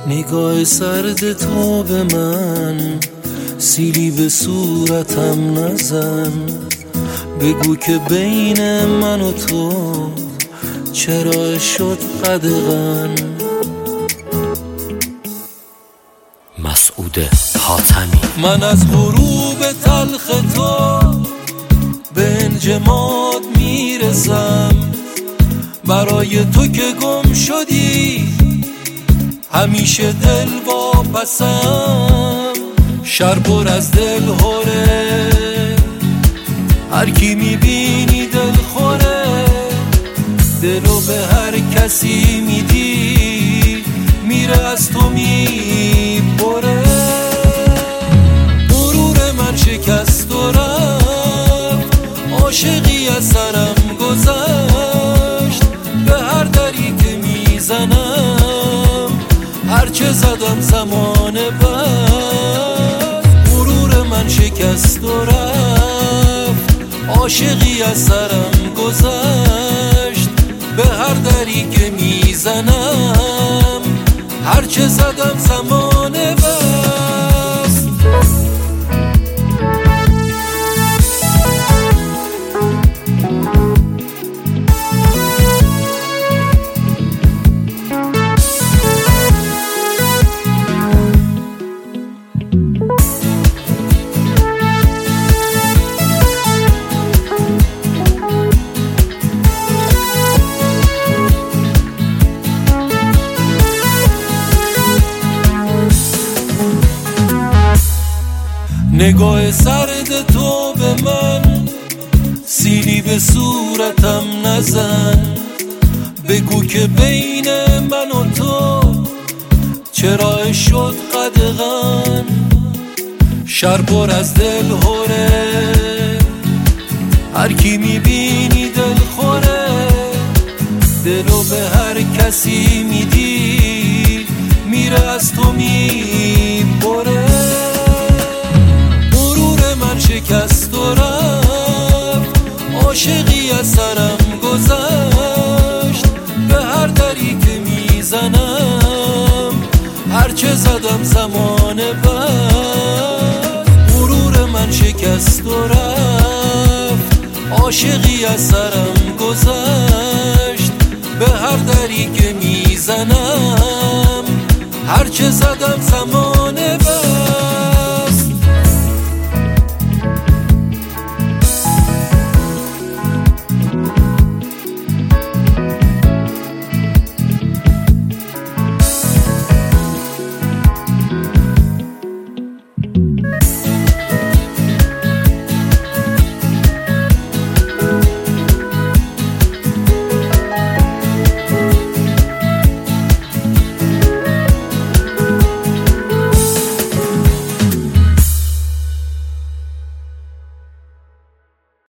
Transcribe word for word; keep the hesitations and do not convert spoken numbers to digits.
نگاه سرد تو به من، سیلی به صورتم نزن. بگو که بین من و تو چرا شد قدغن. مسعود حاتمی. من از غروب تلخ تو به انجماد میرسم، برای تو که گم شدی همیشه دل واپسم. شهر پر از دل هره، هر کی میبینی دل خوره. دلو به هر کسی میدی میره از تو میبره. غرور من شکست و رفت، عاشقی از سرم گذشت. به هر دری که میزنم هرچه زدم زمان بعد. غرور من شکست و رفت، عاشقی از سرم گذشت. به هر دری که میزنم هرچه زدم زمان بست. نگاه سرد تو به من، سیلی به صورتم نزن. بگو که بین من و تو چرا شد قدغن. شهر پر از دل هره، هر کی میبینی دل خوره. دلو به هر کسی میدی میره از تو میبره. شکست و رفت، عاشقی از سرم گذشت. به هر دری که میزنم هرچه زدم زمان بعد. غرور من شکست و رفت، عاشقی از سرم گذشت. به هر دری که میزنم هرچه زدم زمان